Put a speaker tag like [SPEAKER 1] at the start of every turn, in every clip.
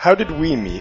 [SPEAKER 1] how did we meet?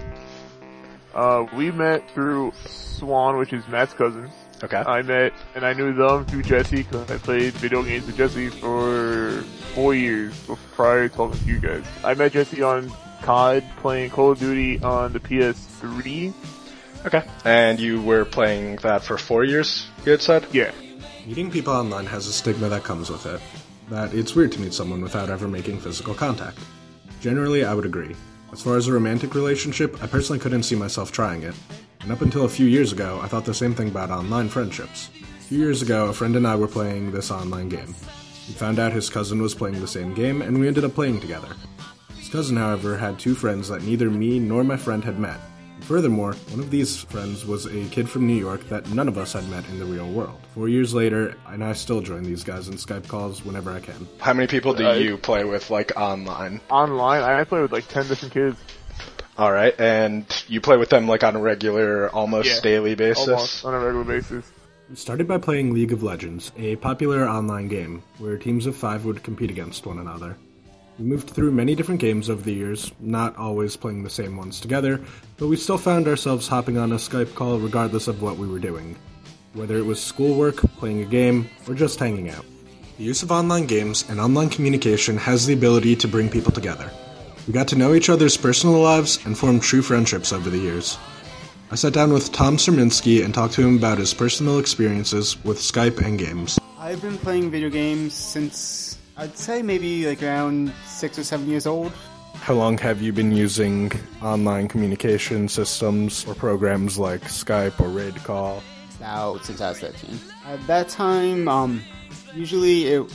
[SPEAKER 2] We met through Swan, which is Matt's cousin.
[SPEAKER 1] Okay.
[SPEAKER 2] I met, and I knew them through Jesse, because I played video games with Jesse for 4 years prior to talking to you guys. I met Jesse on COD, playing Call of Duty on the PS3.
[SPEAKER 1] Okay. And you were playing that for 4 years, you had said?
[SPEAKER 2] Yeah.
[SPEAKER 3] Meeting people online has a stigma that comes with it, that it's weird to meet someone without ever making physical contact. Generally, I would agree. As far as a romantic relationship, I personally couldn't see myself trying it. And up until a few years ago, I thought the same thing about online friendships. A few years ago, a friend and I were playing this online game. We found out his cousin was playing the same game, and we ended up playing together. His cousin, however, had 2 friends that neither me nor my friend had met. And furthermore, one of these friends was a kid from New York that none of us had met in the real world. 4 years later, and I still join these guys in Skype calls whenever I can.
[SPEAKER 1] How many people do you play with, like, online?
[SPEAKER 2] Online, I play with like 10 different kids.
[SPEAKER 1] Alright, and you play with them, like, on a regular, almost daily basis?
[SPEAKER 2] Almost, on a regular basis.
[SPEAKER 3] We started by playing League of Legends, a popular online game, where teams of 5 would compete against one another. We moved through many different games over the years, not always playing the same ones together, but we still found ourselves hopping on a Skype call regardless of what we were doing. Whether it was schoolwork, playing a game, or just hanging out. The use of online games and online communication has the ability to bring people together. We got to know each other's personal lives and formed true friendships over the years. I sat down with Tom Serminski and talked to him about his personal experiences with Skype and games.
[SPEAKER 4] I've been playing video games since, I'd say maybe like around 6 or 7 years old.
[SPEAKER 3] How long have you been using online communication systems or programs like Skype or RaidCall?
[SPEAKER 4] About since I was 13. At that time, usually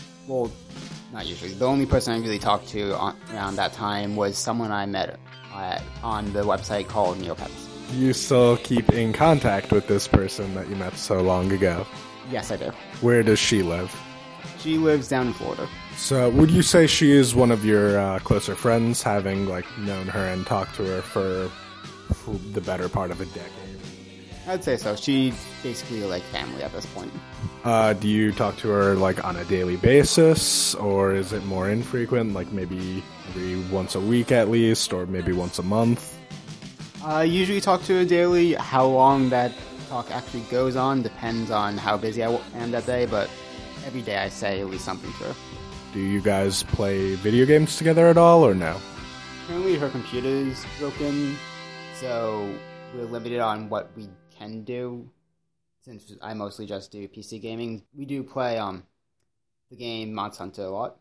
[SPEAKER 4] not usually. The only person I really talked to around that time was someone I met on the website called Neopets.
[SPEAKER 3] Do you still keep in contact with this person that you met so long ago?
[SPEAKER 4] Yes, I do.
[SPEAKER 3] Where does she live?
[SPEAKER 4] She lives down in Florida.
[SPEAKER 3] So, would you say she is one of your closer friends, having known her and talked to her for the better part of a decade?
[SPEAKER 4] I'd say so. She's basically like family at this point.
[SPEAKER 3] Do you talk to her on a daily basis, or is it more infrequent, maybe every once a week at least, or maybe once a month?
[SPEAKER 4] I usually talk to her daily. How long that talk actually goes on depends on how busy I am that day, but every day I say at least something to her.
[SPEAKER 3] Do you guys play video games together at all, or no?
[SPEAKER 4] Currently her computer is broken, so we're limited on what we can do. Since I mostly just do PC gaming, we do play the game Monster Hunter a lot.